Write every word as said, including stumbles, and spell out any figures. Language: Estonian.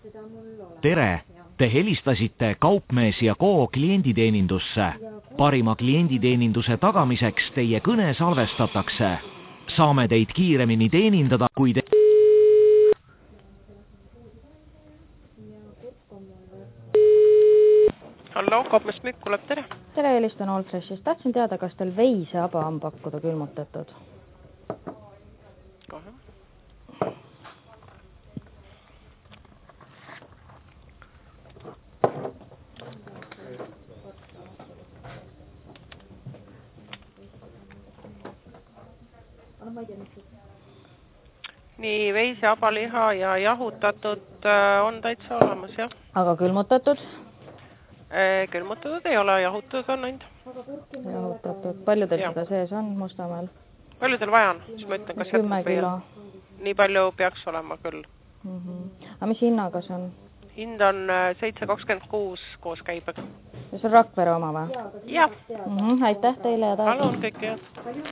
tere, te helistasite Kaupmees ja Ko klienditeenindusse. Parima klienditeeninduse tagamiseks teie kõne salvestatakse. Saame teid kiiremini teenindada, kui te... Hallo, Kaupmees Mükk, tuleb tere. Tere, helistan Allfreshist. Tahtsin teada, kas teil veiseaba on pakkuda külmutatud? Kohe. Nii, veiseabaliha ja jahutatud on täitsa olemas, jah. Aga külmutatud? Külmutatud ei ole, jahutatud on ainult. Jahutatud. Palju teil seda sees on Mustamäel? Palju teil vaja on? Siis ma ütlen, kas kümme kilo. Nii palju peaks olema küll. Mm -hmm. Aga mis hinnaga see on? Hind on seitse kakskümmend kuus koos käibega. Ja see on Rakvere oma või? Jah. Mm -hmm. Aitäh teile ja taas. Palun, kõik head.